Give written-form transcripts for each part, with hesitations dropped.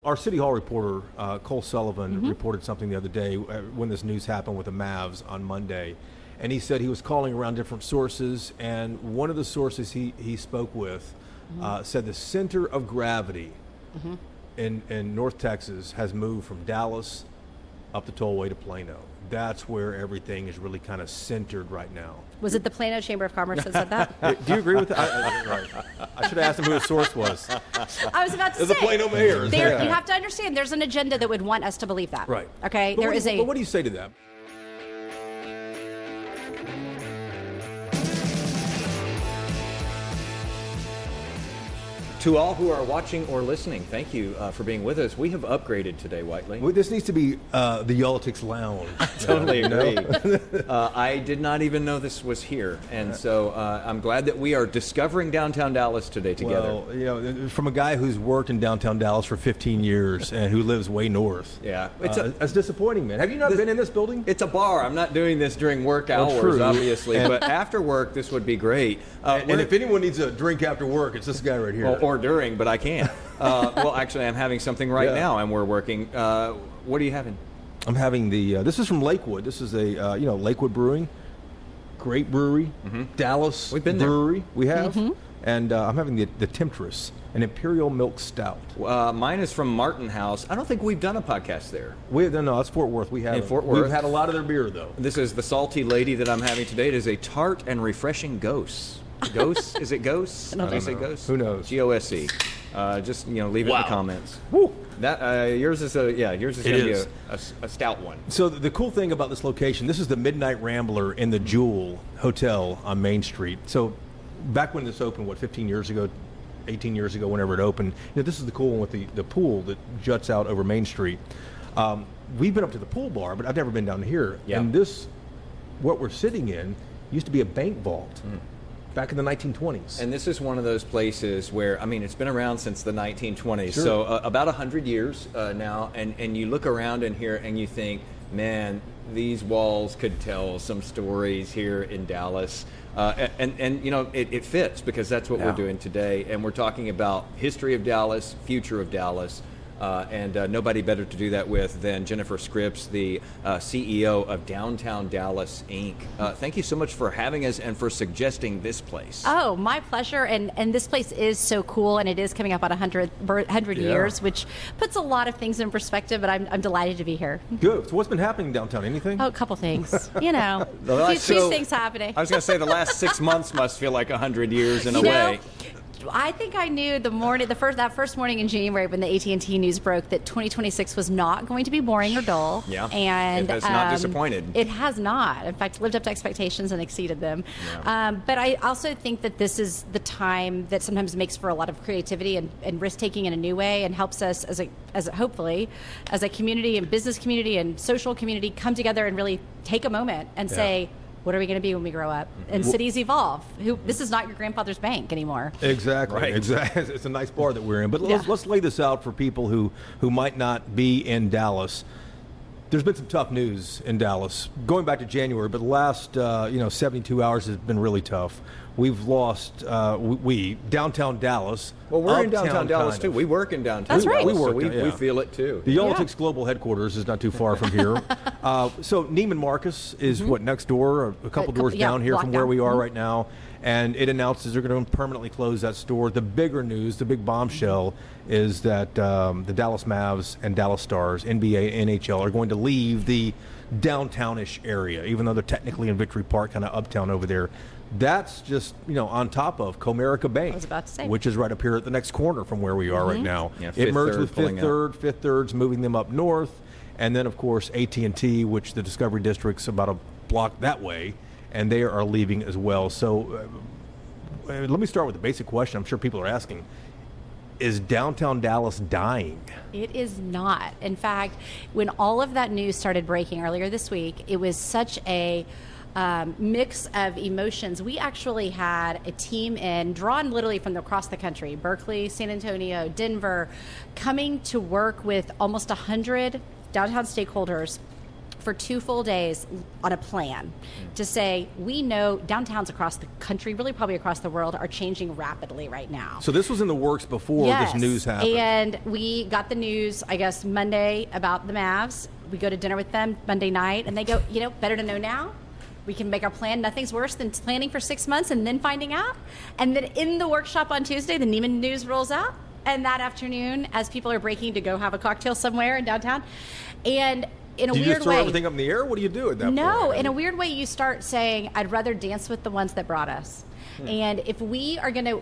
Our City Hall reporter, Cole Sullivan, reported something the other day when this news happened with the Mavs on Monday. And he said he was calling around different sources, and one of the sources he spoke with said the center of gravity in North Texas has moved from Dallas up the tollway to Plano. That's where everything is really kind of centered right now. Was it the Plano Chamber of Commerce that said that? Do you agree with that? I should have asked him who his source was. I was about to say. The Plano mayor. You have to understand there's an agenda that would want us to believe that. Right. Okay? But what do you say to that? To all who are watching or listening, thank you for being with us. We have upgraded today, Whiteley. Well, this needs to be the Yolitics Lounge. Totally agree. I did not even know this was here, and so I'm glad that we are discovering downtown Dallas today together. Well, from a guy who's worked in downtown Dallas for 15 years and who lives way north. Yeah. It's disappointing, man. Have you not been in this building? It's a bar. I'm not doing this during work hours, obviously, but after work, this would be great. And if anyone needs a drink after work, it's this guy right here. Or during, but I can't. Well, actually, I'm having something right now, and we're working. What are you having? I'm having this is from Lakewood. This is a Lakewood Brewing, great brewery, Dallas. We've been brewery. there. We have, and I'm having the Temptress, an Imperial Milk Stout. Mine is from Martin House. I don't think we've done a podcast there. No, that's Fort Worth. We have in Fort Worth. We've had a lot of their beer though. This is the Salty Lady that I'm having today. It is a tart and refreshing Ghost. Ghost? Is it Ghost? I don't know. Say Ghost? Who knows? G-O-S-E. Just leave it in the comments. Woo. That yours is going to be a stout one. So the cool thing about this location, this is the Midnight Rambler in the Jewel Hotel on Main Street. So back when this opened, 15 years ago, 18 years ago, whenever it opened, this is the cool one with the pool that juts out over Main Street. We've been up to the pool bar, but I've never been down here. Yeah. And what we're sitting in, used to be a bank vault. Back in the 1920s. And this is one of those places where, it's been around since the 1920s, Sure. so about 100 years now, and you look around in here and you think, man, these walls could tell some stories here in Dallas. It fits because that's what we're doing today, and we're talking about history of Dallas, future of Dallas. And nobody better to do that with than Jennifer Scripps, the CEO of Downtown Dallas, Inc. Thank you so much for having us and for suggesting this place. Oh, my pleasure. And this place is so cool, and it is coming up on 100 years, which puts a lot of things in perspective, but I'm delighted to be here. Good. So what's been happening downtown? Anything? Oh, a couple things. A few things happening. I was going to say the last 6 months must feel like 100 years in a way. I think I knew that first morning in January when the AT&T news broke that 2026 was not going to be boring or dull. Yeah, and it has not disappointed. It has not. In fact, lived up to expectations and exceeded them. Yeah. But I also think that this is the time that sometimes makes for a lot of creativity and risk-taking in a new way, and helps us hopefully as a community and business community and social community come together and really take a moment and say, what are we going to be when we grow up? And cities evolve. This is not your grandfather's bank anymore. Exactly. Right. Exactly. It's a nice bar that we're in. But let's lay this out for people who might not be in Dallas. There's been some tough news in Dallas going back to January, but the last 72 hours has been really tough. We've lost downtown Dallas. Well, we're in downtown Dallas too. We work in downtown. That's right. Dallas, we feel it too. The Yolitics Global Headquarters is not too far from here. So Neiman Marcus is next door, a couple doors down here from where we are right now, and it announces they're going to permanently close that store. The bigger news, the big bombshell, is that the Dallas Mavs and Dallas Stars, NBA, NHL, are going to leave the downtownish area, even though they're technically in Victory Park, kind of uptown over there. That's just, on top of Comerica Bank, I was about to say, which is right up here at the next corner from where we are right now. Yeah, it merged with Fifth Third. Fifth Third's moving them up north, and then of course AT&T, which the Discovery District's about a block that way, and they are leaving as well. So let me start with the basic question I'm sure people are asking. Is downtown Dallas dying? It is not. In fact, when all of that news started breaking earlier this week, it was such a mix of emotions. We actually had a team drawn literally from across the country, Berkeley, San Antonio, Denver, coming to work with almost 100 downtown stakeholders for 2 full days on a plan to say, we know downtowns across the country, really probably across the world, are changing rapidly right now. So this was in the works before this news happened. And we got the news, I guess, Monday about the Mavs. We go to dinner with them Monday night, and they go, better to know now. We can make our plan. Nothing's worse than planning for 6 months and then finding out. And then in the workshop on Tuesday, the Neiman news rolls out. And that afternoon, as people are breaking to go have a cocktail somewhere in downtown, and in a weird way... Do you just throw everything up in the air? What do you do at that point? No, in a weird way, you start saying, I'd rather dance with the ones that brought us. And if we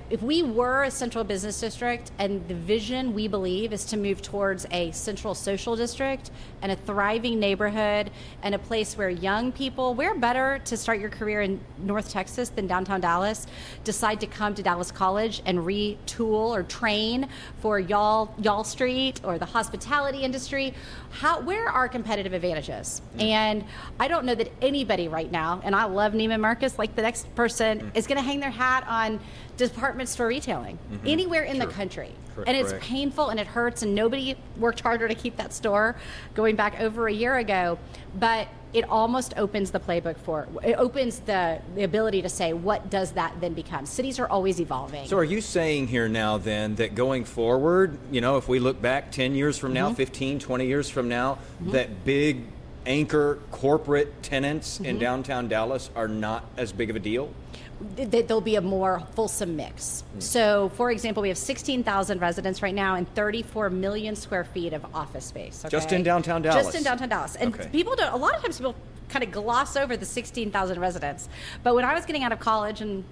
were a central business district, and the vision we believe is to move towards a central social district and a thriving neighborhood and a place where young people, where better to start your career in North Texas than downtown Dallas, decide to come to Dallas College and retool or train for Y'all Street or the hospitality industry. Where are our competitive advantages? And I don't know that anybody right now, and I love Neiman Marcus, like the next person is going to hang their hat on department store retailing anywhere in the country. And it's painful and it hurts, and nobody worked harder to keep that store going back over a year ago. But it almost opens the playbook it opens the ability to say, what does that then become? Cities are always evolving. So are you saying here now then that going forward, if we look back 10 years from now, 15, 20 years from now, that big anchor corporate tenants in downtown Dallas are not as big of a deal? There'll be a more fulsome mix. So, for example, we have 16,000 residents right now and 34 million square feet of office space. Okay? Just in downtown Dallas? Just in downtown Dallas. And people a lot of times people kind of gloss over the 16,000 residents. But when I was getting out of college, and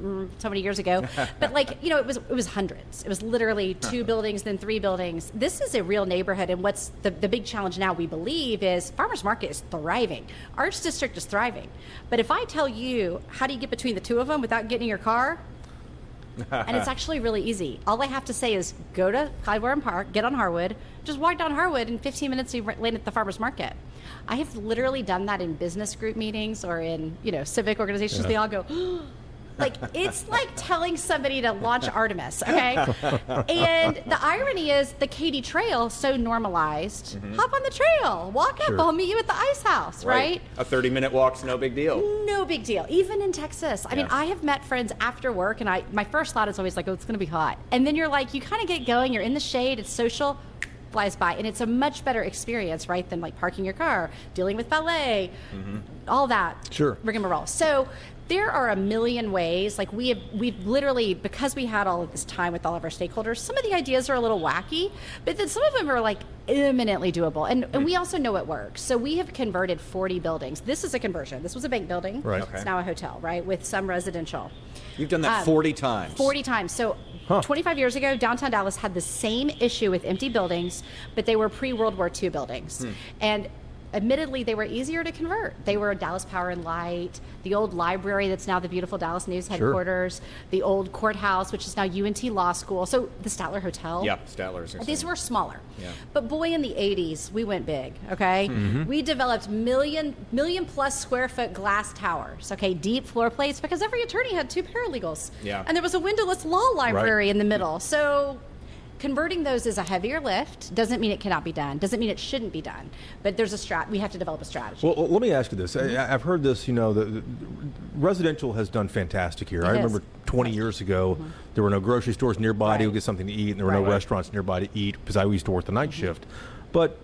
so many years ago, but it was hundreds. It was literally 2 buildings, then 3 buildings. This is a real neighborhood, and what's the big challenge now, we believe, is Farmers Market is thriving. Arts District is thriving. But if I tell you, how do you get between the two of them without getting in your car? And it's actually really easy. All I have to say is go to Clybourne Park, get on Harwood, just walk down Harwood, in 15 minutes you land at the Farmers Market. I have literally done that in business group meetings or in civic organizations. They all go, it's like telling somebody to launch Artemis, okay? And the irony is the Katy Trail, so normalized. Hop on the trail, walk up, I'll meet you at the ice house, right? A 30-minute walk's no big deal. No big deal, even in Texas. I mean, I have met friends after work, and my first thought is always like, it's gonna be hot. And then you're like, you kind of get going, you're in the shade, it's social, flies by, and it's a much better experience, right, than like parking your car, dealing with valet, all that rigmarole. So there are a million ways. Like we've literally, because we had all of this time with all of our stakeholders, some of the ideas are a little wacky, but then some of them are like eminently doable, and we also know it works. So we have converted 40 buildings. This is a conversion. This was a bank building. Right. It's now a hotel, right, with some residential. You've done that 40 times. 40 times. So 25 years ago, downtown Dallas had the same issue with empty buildings, but they were pre-World War II buildings. And admittedly, they were easier to convert. They were Dallas Power and Light, the old library that's now the beautiful Dallas News headquarters, the old courthouse, which is now UNT Law School, so the Statler Hotel. Yeah, Statler's. These were smaller. Yeah. But boy, in the 80s, we went big, okay? We developed million plus square foot glass towers, okay? Deep floor plates, because every attorney had 2 paralegals. Yeah. And there was a windowless law library in the middle. So converting those is a heavier lift. Doesn't mean it cannot be done. Doesn't mean it shouldn't be done. But there's we have to develop a strategy. Well, let me ask you this. I've heard this, the residential has done fantastic here. I remember 20 years ago, there were no grocery stores nearby to get something to eat, and there were no restaurants nearby to eat, because I used to work the night shift. But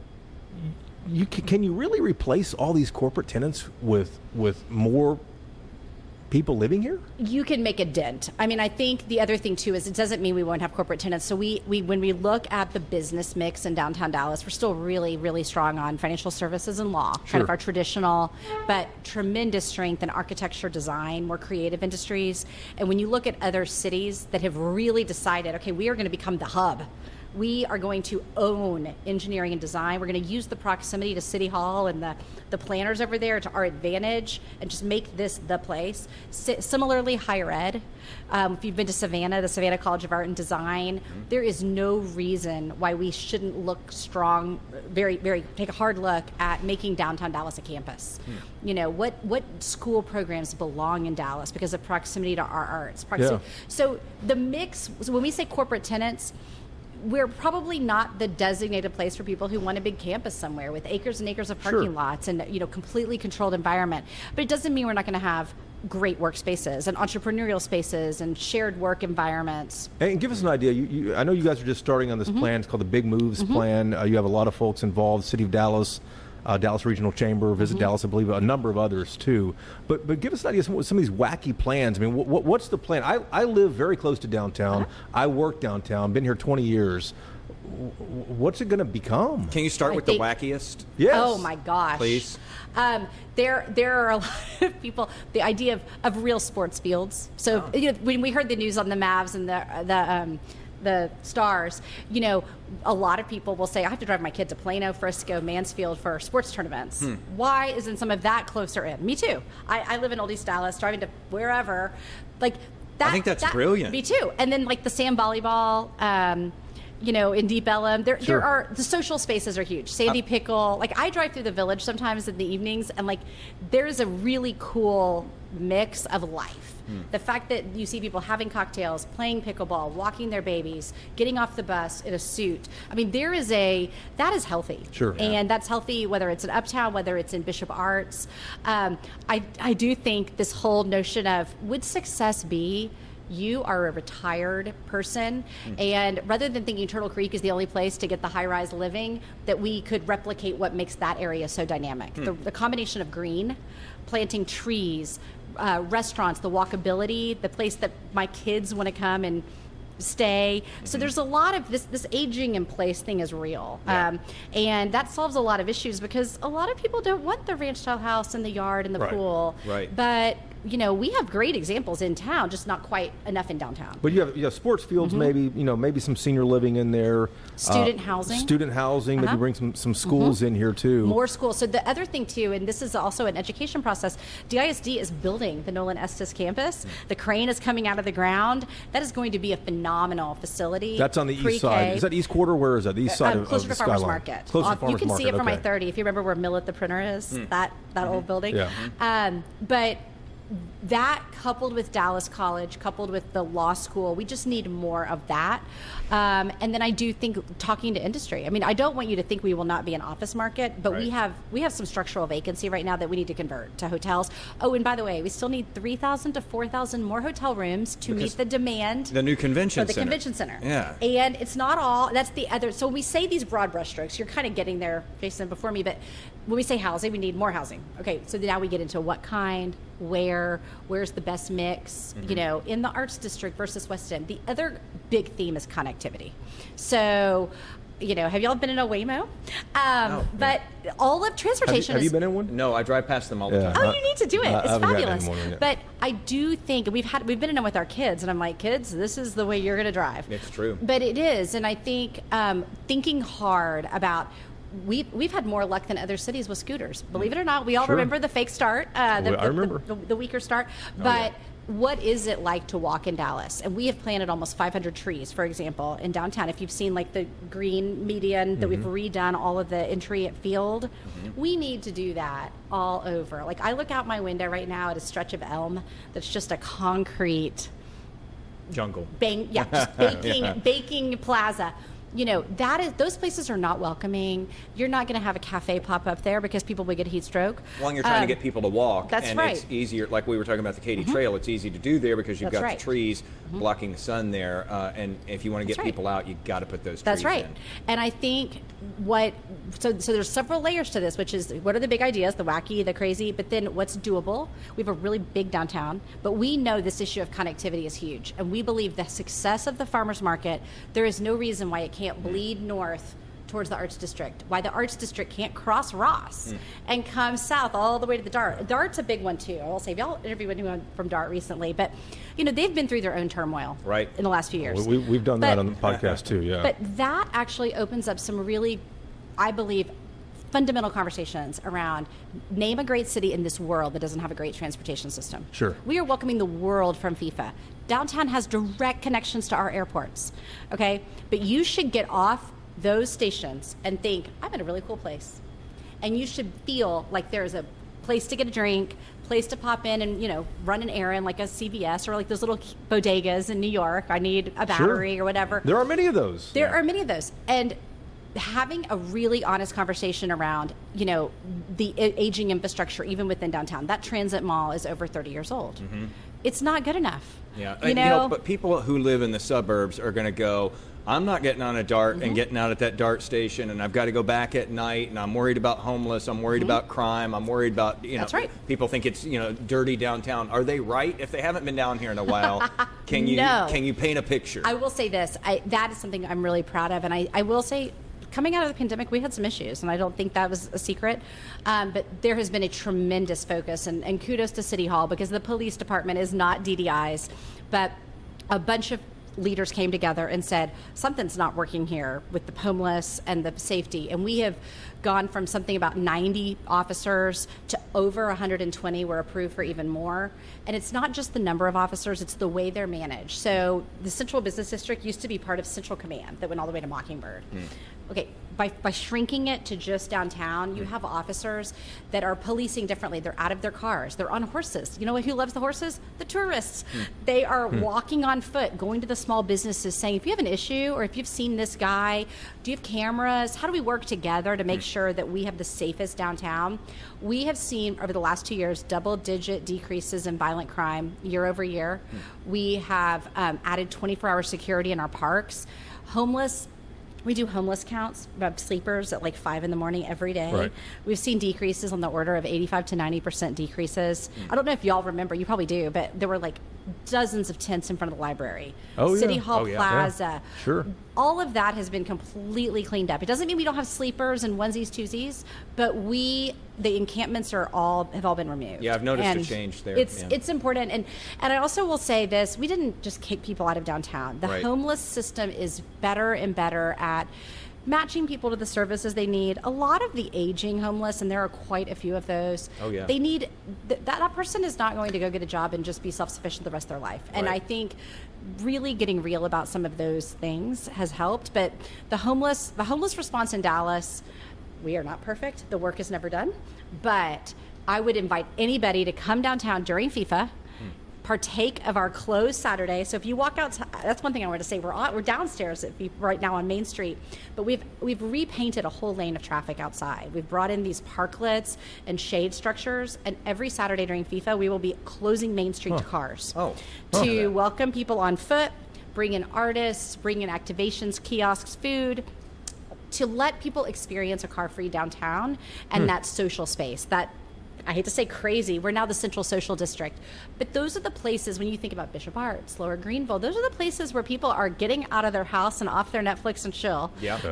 can you really replace all these corporate tenants with more people living here? You can make a dent. I mean, I think the other thing too is it doesn't mean we won't have corporate tenants. So we when we look at the business mix in downtown Dallas, we're still really, really strong on financial services and law, kind of our traditional, but tremendous strength in architecture, design, more creative industries. And when you look at other cities that have really decided, okay, we are going to become the hub. We are going to own engineering and design. We're going to use the proximity to City Hall and the planners over there to our advantage and just make this the place. Similarly, higher ed. If you've been to Savannah, the Savannah College of Art and Design, there is no reason why we shouldn't look strong, take a hard look at making downtown Dallas a campus. What school programs belong in Dallas because of proximity to our arts? So the mix, so when we say corporate tenants, we're probably not the designated place for people who want a big campus somewhere with acres and acres of parking lots and completely controlled environment. But it doesn't mean we're not going to have great workspaces and entrepreneurial spaces and shared work environments. And give us an idea. I know you guys are just starting on this plan. It's called the Big Moves Plan. You have a lot of folks involved. City of Dallas, Dallas Regional Chamber, Visit Dallas, I believe, a number of others too. But give us an idea of some of these wacky plans. I mean, what's the plan? I live very close to downtown. I work downtown. Been here 20 years. What's it going to become? Can you start with the wackiest? Yes. Oh my gosh. Please. There are a lot of people. The idea of real sports fields. So when we heard the news on the Mavs and the Stars, a lot of people will say, I have to drive my kid to Plano, Frisco, Mansfield for sports tournaments. Why isn't some of that closer in? Me too. I live in Old East Dallas, driving to wherever. Like that. I think that's brilliant. Me too. And then like the sand volleyball, in Deep Ellum, there are, the social spaces are huge. Sandy Pickle, like I drive through the Village sometimes in the evenings, and like there's a really cool mix of life. The fact that you see people having cocktails, playing pickleball, walking their babies, getting off the bus in a suit. I mean, that is healthy. Sure. And that's healthy whether it's in Uptown, whether it's in Bishop Arts. I do think this whole notion of, would success be you are a retired person, and rather than thinking Turtle Creek is the only place to get the high-rise living, that we could replicate what makes that area so dynamic. The combination of green, planting trees, restaurants, the walkability, the place that my kids want to come and stay. So there's a lot of this aging in place thing is real. And that solves a lot of issues, because a lot of people don't want the ranch style house and the yard and the pool. Right. But we have great examples in town, just not quite enough in downtown. But you have sports fields, maybe some senior living in there. Student housing. Maybe bring some schools in here too. More schools. So the other thing too, and this is also an education process, DISD is building the Nolan Estes campus. The crane is coming out of the ground. That is going to be a phenomenal facility. That's on the east side. Is that East Quarter? Where is that? The east side of closer the to Farmers Skyline. Market. Closer to Farmers you can Market. see it from I-30. If you remember where Millet the printer is, that old building. Yeah. But that, coupled with Dallas College, coupled with the law school, we just need more of that. And then I do think talking to industry. I mean, I don't want you to think we will not be an office market, but we have some structural vacancy right now that we need to convert to hotels. Oh, and by the way, we still need 3,000 to 4,000 more hotel rooms to meet the demand. The new convention center. Convention center. Yeah. And it's not all. That's the other. So when we say these broad brushstrokes, you're kind of getting there, Jason, before me. But when we say housing, we need more housing. Okay, so now we get into what kind, where's the best mix, in the Arts District versus West End. The other big theme is connectivity. So, have y'all been in a Waymo? No. But all of transportation have you been in one? No, I drive past them all the time. Oh, you need to do it. It's fabulous. Yet. But I do think we've been in them with our kids, and I'm like, kids, this is the way you're going to drive. It's true. But it is, and I think thinking hard about. We've had more luck than other cities with scooters. Believe it or not, we all remember the fake start, I remember the weaker start. But what is it like to walk in Dallas? And we have planted almost 500 trees, for example, in downtown. If you've seen like the green median that we've redone, all of the entry at Field, we need to do that all over. Like I look out my window right now at a stretch of elm that's just a concrete jungle. Just baking plaza. Those places are not welcoming. You're not going to have a cafe pop up there because people would get heat stroke. Well, you're trying to get people to walk. That's right. It's easier, like we were talking about the Katy Trail, it's easy to do there because you've got the trees blocking the sun there. And if you want to get people out, you've got to put those trees That's right. in. And I think so there's several layers to this, which is what are the big ideas, the wacky, the crazy, but then what's doable? We have a really big downtown, but we know this issue of connectivity is huge. And we believe the success of the farmers market, there is no reason why it can't bleed north towards the Arts District, why the Arts District can't cross Ross and come south all the way to the DART. DART's a big one too. I will say, y'all interviewed anyone from DART recently, but they've been through their own turmoil in the last few years. We've done that on the podcast too, yeah. But that actually opens up some really, I believe, fundamental conversations around name a great city in this world that doesn't have a great transportation system. Sure. We are welcoming the world from FIFA. Downtown has direct connections to our airports, okay? But you should get off those stations and think, I'm in a really cool place. And you should feel like there's a place to get a drink, place to pop in and, run an errand like a CVS or like those little bodegas in New York. I need a battery or whatever. There are many of those. There are many of those. And having a really honest conversation around, the aging infrastructure, even within downtown. That Transit Mall is over 30 years old. Mm-hmm. It's not good enough. Yeah. But people who live in the suburbs are going to go, I'm not getting on a DART and getting out at that DART station, and I've got to go back at night, and I'm worried about homeless, I'm worried about crime, I'm worried about, That's right. People think it's, dirty downtown. Are they right? If they haven't been down here in a while, can you paint a picture? I will say this. That is something I'm really proud of, and I will say, coming out of the pandemic, we had some issues, and I don't think that was a secret. But there has been a tremendous focus, and kudos to City Hall, because the police department is not DDIs, but a bunch of leaders came together and said, something's not working here with the homeless and the safety. And we have gone from something about 90 officers to over 120 were approved for even more. And it's not just the number of officers, it's the way they're managed. So the Central Business District used to be part of Central Command that went all the way to Mockingbird. Okay, by shrinking it to just downtown, you have officers that are policing differently. They're out of their cars. They're on horses. You know who loves the horses? The tourists. They are walking on foot, going to the small businesses saying, if you have an issue or if you've seen this guy, do you have cameras? How do we work together to make sure that we have the safest downtown? We have seen over the last 2 years double-digit decreases in violent crime year over year. We have added 24-hour security in our parks. We do homeless counts of sleepers at like 5 a.m. every day. Right. We've seen decreases on the order of 85 to 90% decreases. I don't know if y'all remember, you probably do, but there were like dozens of tents in front of the library. City Hall Plaza. Yeah. Sure. All of that has been completely cleaned up. It doesn't mean we don't have sleepers and onesies, twosies, but the encampments have all been removed. Yeah, I've noticed a change there. It's important. And I also will say this, we didn't just kick people out of downtown. The Right. homeless system is better and better at matching people to the services they need. A lot of the aging homeless, and there are quite a few of those, they need, that person is not going to go get a job and just be self-sufficient the rest of their life. And Right. I think really getting real about some of those things has helped. But the homeless response in Dallas, we are not perfect. The work is never done. But I would invite anybody to come downtown during FIFA, partake of our closed Saturday. So if you walk out, that's one thing I want to say. We're downstairs at FIFA right now on Main Street, but we've repainted a whole lane of traffic outside. We've brought in these parklets and shade structures, and every Saturday during FIFA, we will be closing Main Street to cars to welcome people on foot, bring in artists, bring in activations, kiosks, food, to let people experience a car-free downtown and that social space. That, I hate to say crazy, we're now the Central Social District, but those are the places, when you think about Bishop Arts, Lower Greenville, those are the places where people are getting out of their house and off their Netflix and chill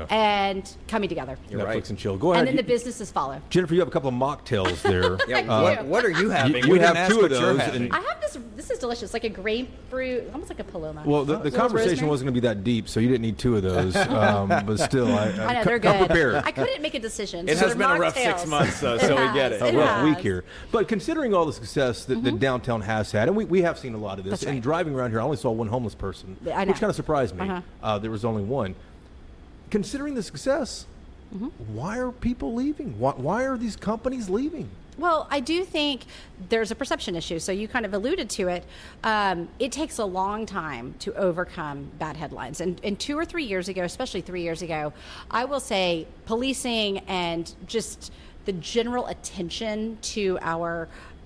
and coming together. Netflix and chill. Go ahead. And then the businesses follow. Jennifer, you have a couple of mocktails there. What are you having? You We have didn't ask two of what you're those, having. I have this is delicious, like a grapefruit, almost like a Paloma. Well, the conversation rosemary. wasn't going to be that deep, so you didn't need two of those. But still, I know, they're come good. prepared. I couldn't make a decision. It so has they're been a rough 6 mocktails. months, though, so we get it. A It rough has. week here. But considering all the success that downtown has had, and we have seen a lot of this, That's right. and driving around here, I only saw one homeless person, I know. which kind of surprised me. There was only one. Considering the success, why are people leaving? Why are these companies leaving? Well, I do think there's a perception issue. So you kind of alluded to it. It takes a long time to overcome bad headlines. And 2 or 3 years ago, especially 3 years ago, I will say policing and just the general attention to our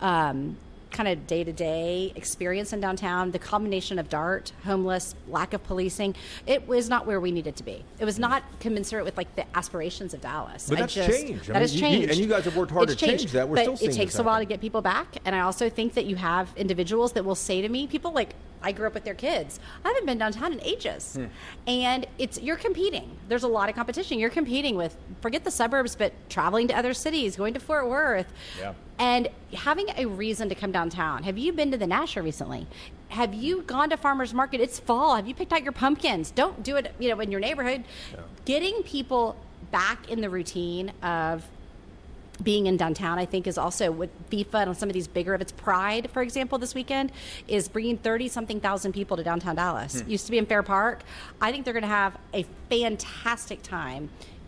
kind of day-to-day experience in downtown, the combination of DART, homeless, lack of policing, it was not where we needed to be. It was not commensurate with like the aspirations of Dallas. But that's changed. That has changed. And you guys have worked hard It's to change changed, that. We're but still seeing it takes this a while to happen. get people back. And I also think that you have individuals that will say to me, people like, I grew up with their kids. I haven't been downtown in ages. And you're competing. There's a lot of competition. You're competing with, forget the suburbs, but traveling to other cities, going to Fort Worth. Yeah. And having a reason to come downtown. Have you been to the Nasher recently? Have you gone to Farmers Market? It's fall. Have you picked out your pumpkins? Don't do it, in your neighborhood. Yeah. Getting people back in the routine of being in downtown, I think, is also with FIFA and some of these bigger of its Pride, for example, this weekend, is bringing 30-something thousand people to downtown Dallas. Used to be in Fair Park. I think they're going to have a fantastic time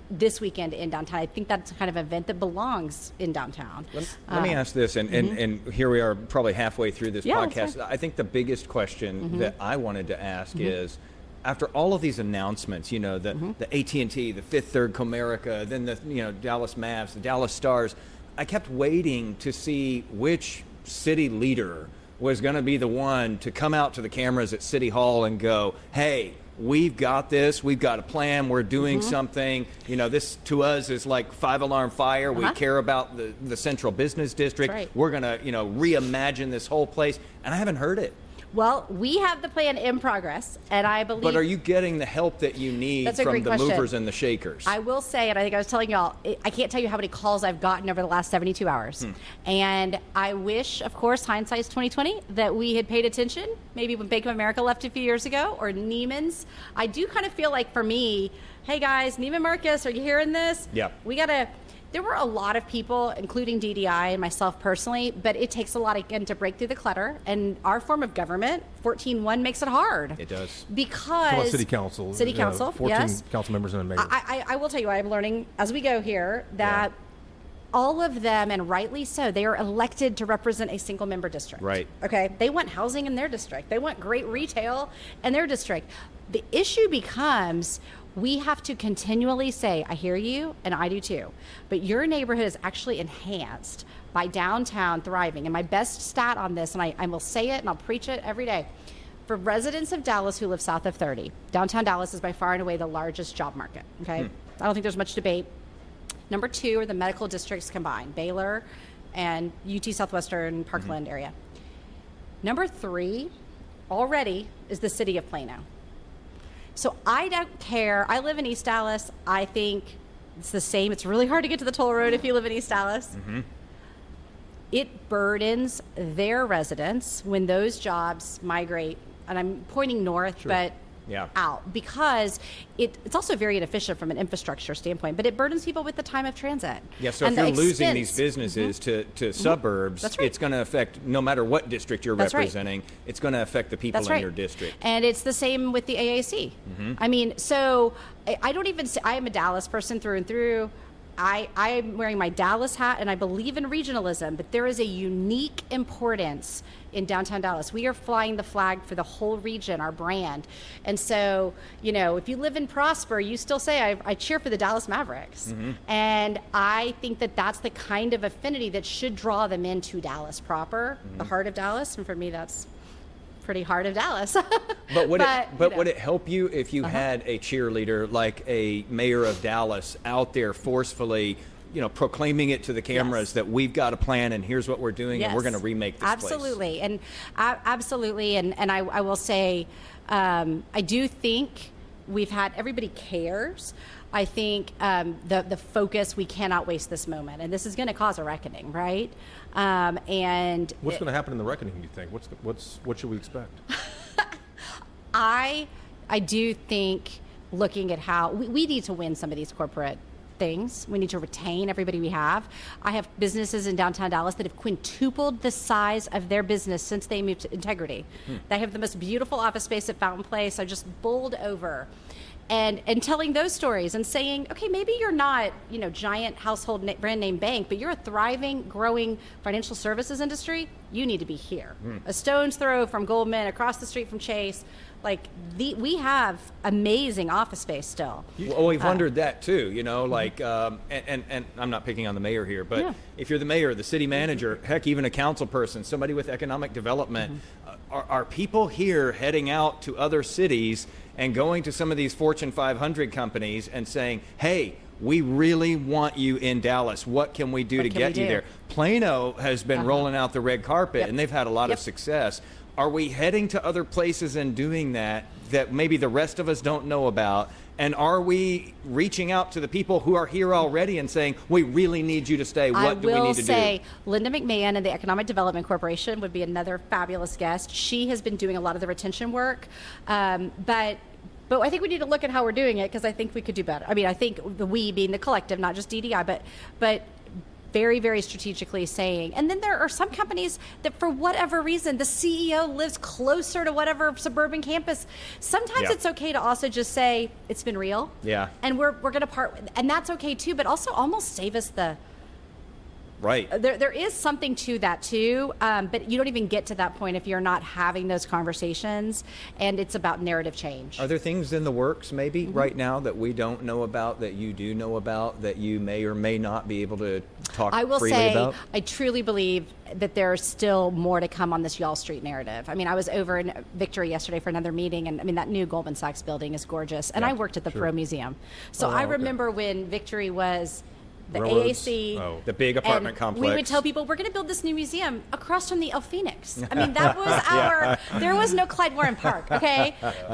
this weekend in downtown. I think that's kind of an event that belongs in downtown. Let me ask this, and here we are probably halfway through this podcast. Okay. I think the biggest question that I wanted to ask is, after all of these announcements, the AT&T, the Fifth Third Comerica, then the Dallas Mavs, the Dallas Stars, I kept waiting to see which city leader was going to be the one to come out to the cameras at City Hall and go, hey, we've got this. We've got a plan. We're doing something. This to us is like 5-alarm fire. We care about the central business district. Right. We're going to, reimagine this whole place. And I haven't heard it. Well, we have the plan in progress, and I believe... But are you getting the help that you need from the movers and the shakers? I will say, and I think I was telling y'all, I can't tell you how many calls I've gotten over the last 72 hours. And I wish, of course, hindsight's 2020, that we had paid attention, maybe when Bank of America left a few years ago, or Neiman's. I do kind of feel like, for me, hey guys, Neiman Marcus, are you hearing this? Yeah. We got to... There were a lot of people, including DDI and myself personally, but it takes a lot, again, to break through the clutter. And our form of government, 14-1, makes it hard. It does. Because... City Council. 14 yes. council members and a mayor. I will tell you, I'm learning as we go here that all of them, and rightly so, they are elected to represent a single member district. Right. Okay? They want housing in their district. They want great retail in their district. The issue becomes... we have to continually say, I hear you, and I do too. But your neighborhood is actually enhanced by downtown thriving. And my best stat on this, and I will say it and I'll preach it every day, for residents of Dallas who live south of 30, downtown Dallas is by far and away the largest job market. Okay? I don't think there's much debate. Number 2 are the medical districts combined, Baylor and UT Southwestern Parkland area. Number 3 already is the city of Plano. So I don't care. I live in East Dallas. I think it's the same. It's really hard to get to the toll road if you live in East Dallas. It burdens their residents when those jobs migrate, and I'm pointing north, but out, because it's also very inefficient from an infrastructure standpoint, but it burdens people with the time of transit. Yeah, so if you're losing these businesses to suburbs, it's going to affect, no matter what district you're representing, it's going to affect the people in your district. And it's the same with the AAC. I mean, so I don't even say, I am a Dallas person through and through. I'm wearing my Dallas hat, and I believe in regionalism, but there is a unique importance in downtown Dallas. We are flying the flag for the whole region, our brand. And so, if you live in Prosper, you still say, I cheer for the Dallas Mavericks. And I think that that's the kind of affinity that should draw them into Dallas proper, the heart of Dallas. And for me, that's pretty heart of Dallas. But would it help you if you had a cheerleader like a mayor of Dallas out there forcefully, proclaiming it to the cameras that we've got a plan and here's what we're doing and we're going to remake this place? Absolutely. And absolutely. And I will say, I do think we've had, everybody cares. I think the focus, we cannot waste this moment, and this is going to cause a reckoning, right? And what's going to happen in the reckoning, do you think? What should we expect? I do think, looking at how we need to win some of these corporate things. We need to retain everybody we have. I have businesses in downtown Dallas that have quintupled the size of their business since they moved to Integrity. They have the most beautiful office space at Fountain Place. I just bowled over. And telling those stories and saying, okay, maybe you're not, giant household brand name bank, but you're a thriving, growing financial services industry. You need to be here. A stone's throw from Goldman, across the street from Chase. We have amazing office space still. Well, we've wondered that too, and I'm not picking on the mayor here, but if you're the mayor, the city manager, heck, even a council person, somebody with economic development, are people here heading out to other cities and going to some of these Fortune 500 companies and saying, hey, we really want you in Dallas. What can we do to get you there? Plano has been rolling out the red carpet, and they've had a lot of success. Are we heading to other places and doing that maybe the rest of us don't know about? And are we reaching out to the people who are here already and saying, we really need you to stay? What do we need to do? I will say Linda McMahon and the Economic Development Corporation would be another fabulous guest. She has been doing a lot of the retention work. But I think we need to look at how we're doing it, because I think we could do better. I mean, I think the we being the collective, not just DDI, but very, very strategically saying, and then there are some companies that for whatever reason, the CEO lives closer to whatever suburban campus. Sometimes it's okay to also just say, it's been real. Yeah. And we're going to part, and that's okay too, but also almost save us the... Right. There is something to that too, but you don't even get to that point if you're not having those conversations, and it's about narrative change. Are there things in the works maybe right now that we don't know about, that you do know about, that you may or may not be able to talk I will freely say, about? I truly believe that there's still more to come on this Y'all Street narrative. I mean, I was over in Victory yesterday for another meeting, and I mean, that new Goldman Sachs building is gorgeous, and I worked at the Perot Museum. So I remember when Victory was the Railroads? AAC, the big apartment and complex. we would tell people we're going to build this new museum across from the El Phoenix. I mean, that was our. There was no Clyde Warren Park, okay?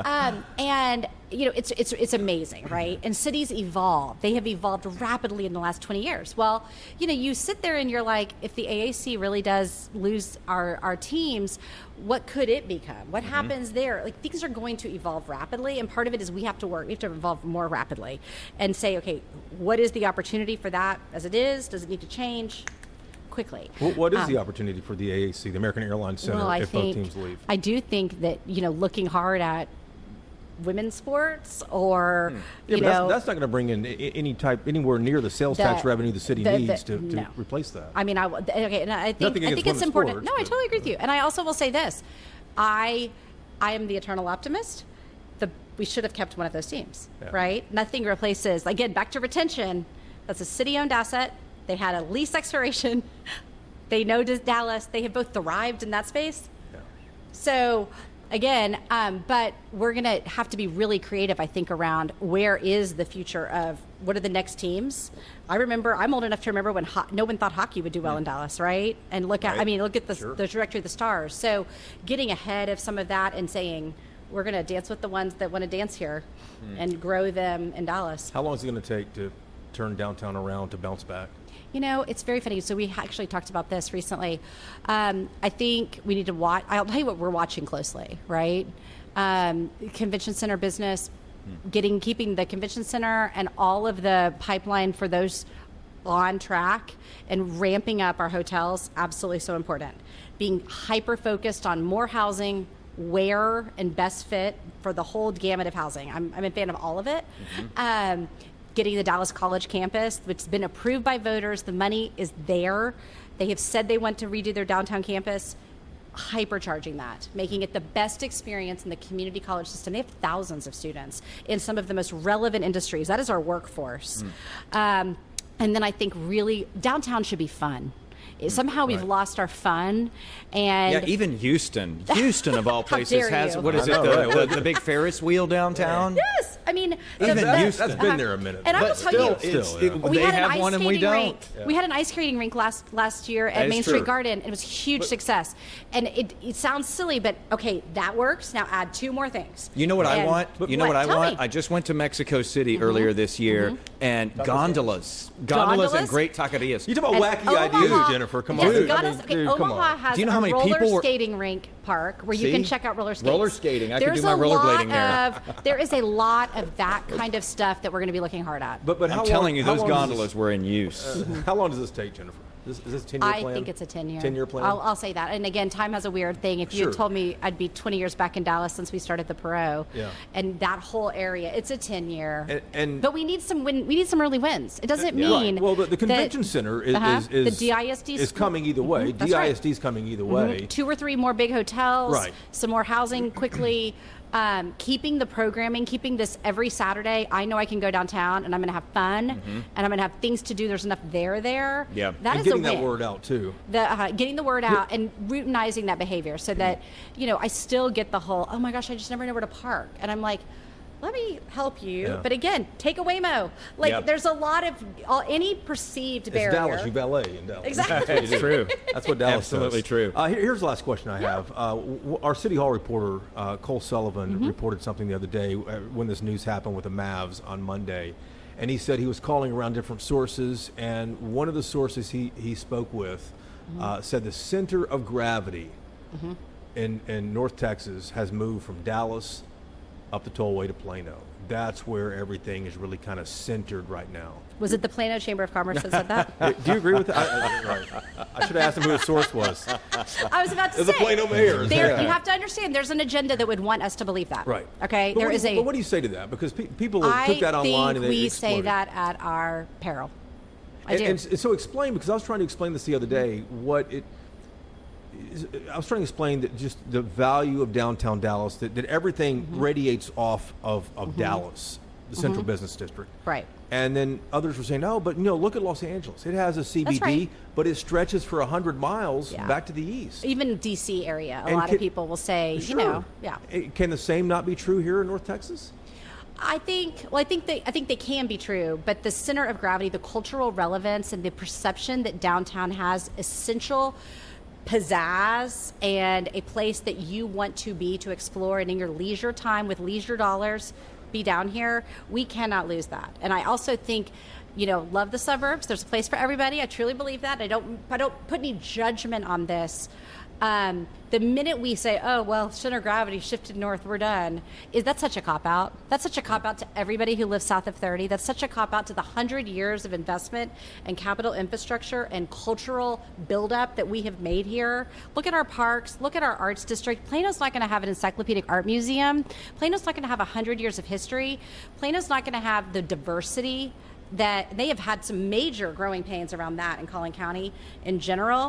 And you know, it's amazing, right? And cities evolve. They have evolved rapidly in the last 20 years. Well, you know, you sit there and you're like, if the AAC really does lose our teams, what could it become? What happens there? Like, things are going to evolve rapidly, and part of it is we have to evolve more rapidly and say, okay, what is the opportunity for that as it is? Does it need to change quickly? What is the opportunity for the AAC, the American Airlines Center, well, if both teams leave? I do think that, you know, looking hard at women's sports, or Yeah, but that's not going to bring in anywhere near the sales tax revenue the city needs to replace that. I mean, okay, and I think it's important. Sports, no, I totally agree with you. And I also will say this: I am the eternal optimist. We should have kept one of those teams, right? Nothing replaces. Again, back to retention. That's a city-owned asset. They had a lease expiration. They know Dallas. They have both thrived in that space. Yeah. So. Again, but we're going to have to be really creative, I think, around where is the future of what are the next teams. I'm old enough to remember when no one thought hockey would do well in Dallas, right? And look at the trajectory of the Stars. So getting ahead of some of that and saying, we're going to dance with the ones that want to dance here and grow them in Dallas. How long is it going to take to turn downtown around to bounce back? You know, it's very funny. So we actually talked about this recently. I think we need to watch. I'll tell you what we're watching closely, right? Convention center business, keeping the convention center and all of the pipeline for those on track and ramping up our hotels, absolutely so important. Being hyper-focused on more housing, where and best fit for the whole gamut of housing. I'm a fan of all of it. Getting the Dallas College campus, which has been approved by voters. The money is there. They have said they want to redo their downtown campus, hypercharging that, making it the best experience in the community college system. They have thousands of students in some of the most relevant industries. That is our workforce. And then I think really downtown should be fun. Somehow we've lost our fun, and even Houston of all places has what is it the big Ferris wheel downtown? Yes, I mean even Houston. That's been there a minute. And I will tell you, we have one and we don't. We had an ice skating rink last year at Main Street Garden. It was a huge success, and it sounds silly, but okay, that works. Now add two more things. You know what I want? You know what I want? I just went to Mexico City earlier this year, and gondolas and great taquerias. You talk about wacky ideas, Jennifer. Come on, dude. Omaha has a roller skating rink park where you can check out roller skates. Roller skating. I can do my rollerblading there. There is a lot of that kind of stuff that we're going to be looking hard at. But I'm telling you, those gondolas were in use. How long does this take, Jennifer? Is this a 10-year plan? I think it's a 10-year. 10-year plan? I'll say that. And again, time has a weird thing. If you had told me I'd be 20 years back in Dallas since we started the Perot, and that whole area, it's a 10-year. But we need some early wins. It doesn't mean well, the convention center is the DISD is coming either way. DISD is coming either way. 2 or 3 more big hotels. Right. Some more housing quickly. Keeping the programming, keeping this every Saturday. I know I can go downtown and I'm going to have fun and I'm going to have things to do. There's enough there. Yeah, that and is getting a win. that word out too. Getting the word out and routinizing that behavior so that, you know, I still get the whole, oh my gosh, I just never know where to park. And I'm like, let me help you. Yeah. But again, take a Waymo. There's a lot of any perceived barrier. It's Dallas. You valet in Dallas. Exactly. It's true. That's what Dallas Absolutely does. True. Here's the last question I have. Our City Hall reporter, Cole Sullivan, reported something the other day when this news happened with the Mavs on Monday. And he said he was calling around different sources. And one of the sources he spoke with said the center of gravity in North Texas has moved from Dallas up the tollway to Plano. That's where everything is really kind of centered right now. Was it the Plano Chamber of Commerce that said that? Do you agree with that? I should have asked him who his source was. I was about to say. It was the Plano mayor. You have to understand, there's an agenda that would want us to believe that. Right. Okay? But what do you say to that? Because people took that online and they we exploded. say that at our peril. I do. And so explain, because I was trying to explain this the other day, I was trying to explain that just the value of downtown Dallas, that everything radiates off of Dallas, the central business district. Right. And then others were saying, oh, but look at Los Angeles. It has a CBD, but it stretches for 100 miles back to the east. Even D.C. area, a lot of people will say, Can the same not be true here in North Texas? I think they can be true, but the center of gravity, the cultural relevance, and the perception that downtown has essential pizzazz and a place that you want to be to explore, and in your leisure time with leisure dollars be down here, we cannot lose that. And I also think, love the suburbs. There's a place for everybody. I truly believe that. I don't put any judgment on this. The minute we say, oh, well, center of gravity shifted north, we're done, that's such a cop-out. That's such a cop-out to everybody who lives south of 30. That's such a cop-out to the 100 years of investment and capital infrastructure and cultural buildup that we have made here. Look at our parks. Look at our arts district. Plano's not going to have an encyclopedic art museum. Plano's not going to have 100 years of history. Plano's not going to have the diversity that they have had some major growing pains around that in Collin County in general.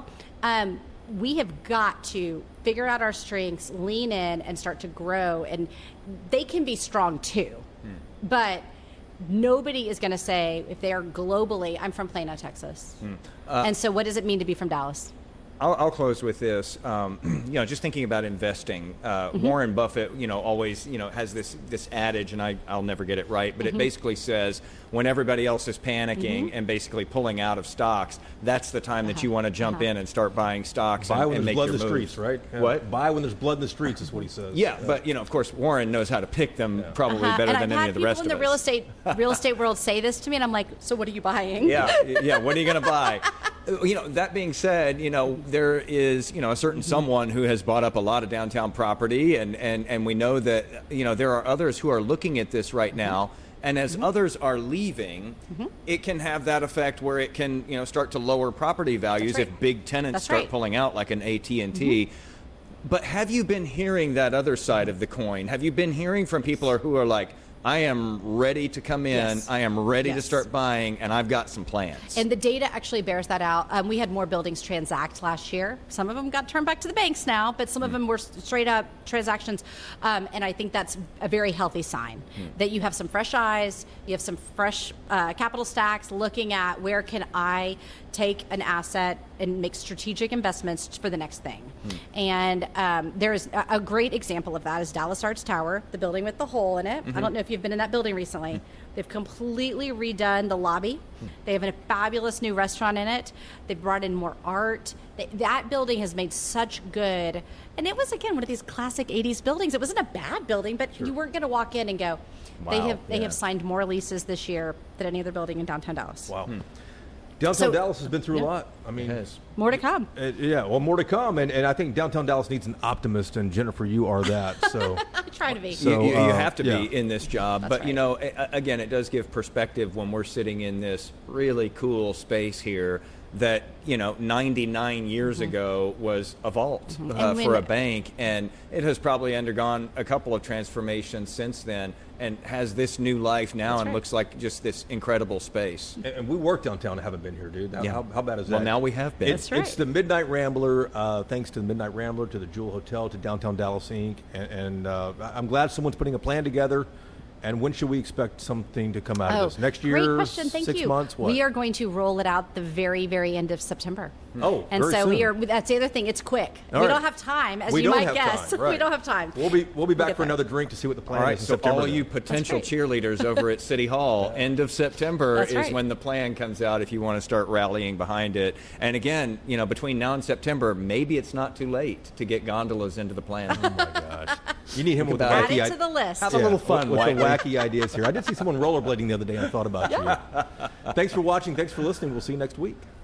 We have got to figure out our strengths, lean in, and start to grow. And they can be strong too. But nobody is going to say, if they are globally, I'm from Plano, Texas. And so what does it mean to be from Dallas? I'll close with this. Just thinking about investing. Warren Buffett, always, has this adage, and I'll never get it right, but it basically says when everybody else is panicking and basically pulling out of stocks, that's the time that you want to jump in and start buying stocks and make your moves. Buy when there's blood in the streets, right? Yeah. What? Buy when there's blood in the streets is what he says. Yeah, but of course, Warren knows how to pick them probably better than any of the rest of us. And I've had people in the real estate world say this to me, and I'm like, so what are you buying? Yeah. What are you going to buy? That being said, there is, a certain someone who has bought up a lot of downtown property, and we know that, there are others who are looking at this right now. And as others are leaving, it can have that effect where it can, start to lower property values if big tenants start pulling out, like an AT&T. But have you been hearing that other side of the coin? Have you been hearing from people who are like, I am ready to come in. I am ready to start buying, and I've got some plans. And the data actually bears that out. We had more buildings transact last year. Some of them got turned back to the banks now, but some of them were straight up transactions. And I think that's a very healthy sign that you have some fresh eyes, you have some fresh capital stacks looking at where can I take an asset and make strategic investments for the next thing. And there's a great example of that is Dallas Arts Tower, the building with the hole in it. I don't know if you've been in that building recently. They've completely redone the lobby. They have a fabulous new restaurant in it. They've brought in more art. That building has made such good. And it was, again, one of these classic 80s buildings. It wasn't a bad building, but you weren't going to walk in and go, wow, they have signed more leases this year than any other building in downtown Dallas. Wow. Downtown Dallas has been through a lot. I mean, more to come. More to come. And I think downtown Dallas needs an optimist, and Jennifer, you are that. So I try to be. So, you have to be in this job. That's but, again, it does give perspective when we're sitting in this really cool space here that, 99 years ago was a vault for a bank. And it has probably undergone a couple of transformations since then and has this new life now looks like just this incredible space. And we work downtown and haven't been here, dude. How bad is that? Well, now we have been. It's the Midnight Rambler, thanks to the Midnight Rambler, to the Jewel Hotel, to Downtown Dallas Inc. And I'm glad someone's putting a plan together. And when should we expect something to come out of this? Next year? Great question. Thank 6 you. months? What? We are going to roll it out the very, very end of September. Oh, and very so soon. that's the other thing. It's quick. All we right. don't have time, as we you don't might have guess. Time, right. We don't have time. We'll be back for another drink to see what the plan is. All right, in so September all you potential cheerleaders over at City Hall, end of September is when the plan comes out if you want to start rallying behind it. And again, between now and September, maybe it's not too late to get gondolas into the plan. Oh my gosh. You need him with the Add wacky it to the list. Have a little fun with the wacky ideas here. I did see someone rollerblading the other day and I thought about you. Thanks for watching. Thanks for listening. We'll see you next week.